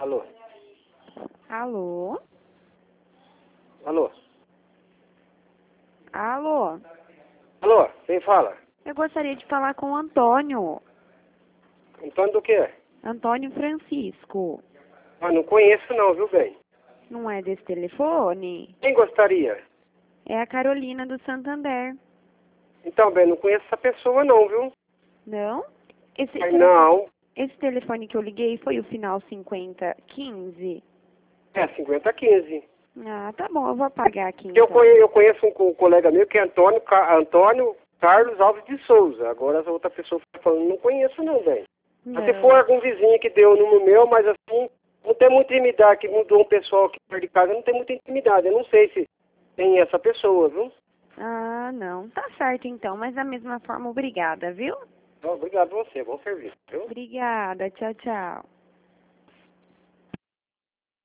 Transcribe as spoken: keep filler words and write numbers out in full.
Alô? Alô? Alô? Alô? Alô? Quem fala? Eu gostaria de falar com o Antônio. Antônio do quê? Antônio Francisco. Ah, não conheço não, viu, bem? Não é desse telefone? Quem gostaria? É a Carolina do Santander. Então, bem, não conheço essa pessoa não, viu? Não? Esse Ai, telefone, não. esse telefone que eu liguei foi o final cinquenta quinze? É, cinquenta quinze. Ah, tá bom, eu vou apagar aqui Eu então. conheço, eu conheço um, co- colega meu que é Antônio, Ca- Antônio Carlos Alves de Souza. Agora essa outra pessoa fica falando, não conheço não, bem. Mas se for Não. algum vizinho que deu o número meu, mas assim, não tem muita intimidade, que mudou um pessoal aqui perto de casa, não tem muita intimidade. Eu não sei se tem essa pessoa, viu? Ah, não. Tá certo então, mas da mesma forma, obrigada, viu? Então, obrigado a você, bom serviço, viu? Obrigada, tchau, tchau.